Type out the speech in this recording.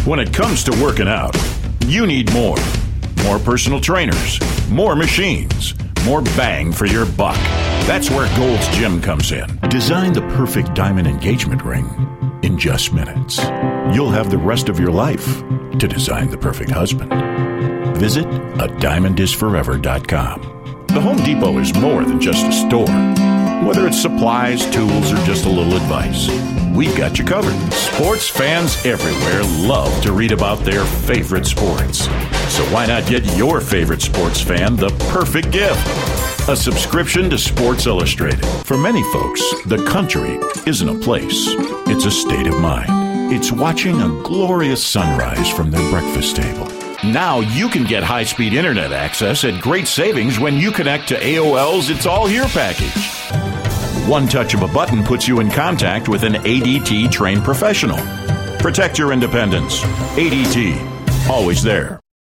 When it comes to working out, you need more. More personal trainers, more machines, more bang for your buck. That's where Gold's Gym comes in. Design the perfect diamond engagement ring in just minutes. You'll have the rest of your life to design the perfect husband. Visit adiamondisforever.com. The Home Depot is more than just a store. Whether it's supplies, tools, or just a little advice, we've got you covered. Sports fans everywhere love to read about their favorite sports. So why not get your favorite sports fan the perfect gift? A subscription to Sports Illustrated. For many folks, the country isn't a place. It's a state of mind. It's watching a glorious sunrise from their breakfast table. Now you can get high-speed internet access at great savings when you connect to AOL's It's All Here package. One touch of a button puts you in contact with an ADT trained professional. Protect your independence. ADT, always there.